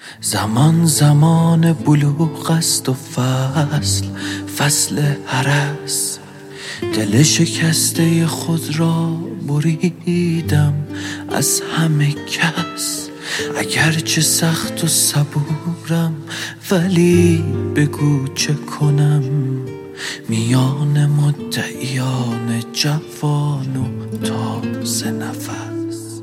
زمان زمان بلوغ است و فصل هرس. دل شکسته خود را بریدم از همه کس. اگرچه سخت و صبورم ولی بگو چه کنم میان مدعیان جوان و تازه نفس.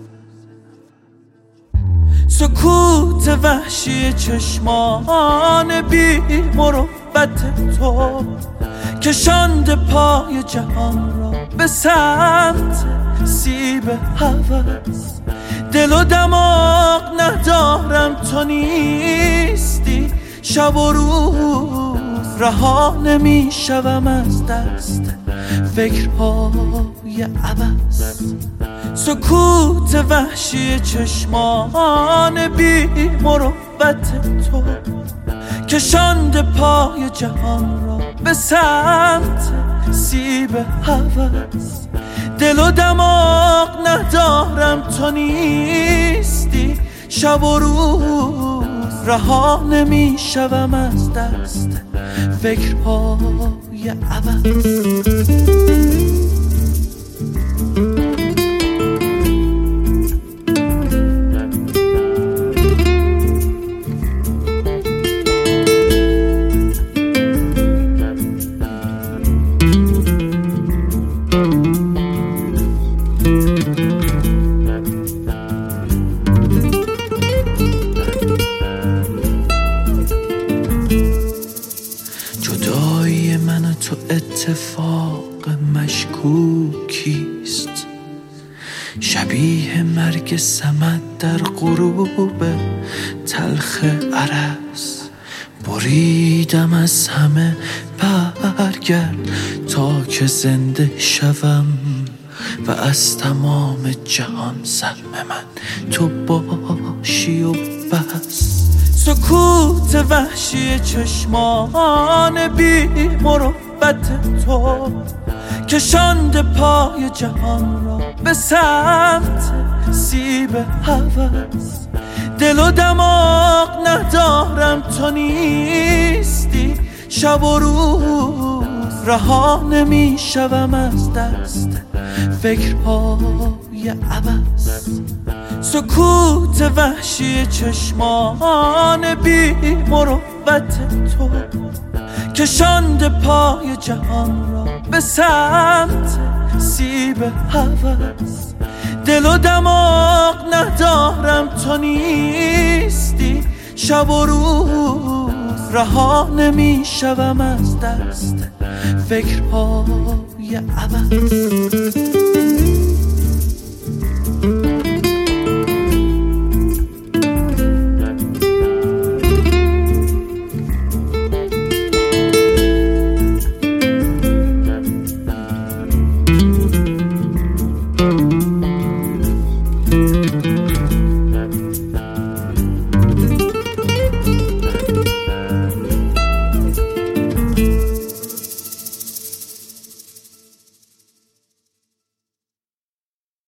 سکوت وحشی چشمان بی مروت تو کشانده پای جهان را به سمت سیب هوس. دل و دماغ ندارم تو نیستی، شب و روز رها نمی شوم از دست فکرهای عبث. سکوت وحشی چشمان بی مروت تو کشانده پای جهان را به سمت سیب هوس. دل و دماغ ندارم تو نیستی، شب و روز رها نمی شوم از دست فکرهای عبث. جدایی من و تو اتفاق مشکوکیست، شبیه مرگ صمد در غروب تلخ ارس. بریدم از همه برگرد تا که زنده شوم و از تمام جهان سهم من تو باشی و بس. سکوت وحشی چشمان بی مروت تو کشانده پای جهان را به سمت سیب هوس. دل و دماغ ندارم تو نیستی، شب و روز رها نمی شوم از دست فکرهای عبث. سکوت وحشی چشمان بی مروت تو کشانده پای جهان را به سمت سیب هوس. دل و دماغ ندارم تو نیستی، شب و روز رها نمی شوم از دست فکرهای عبث.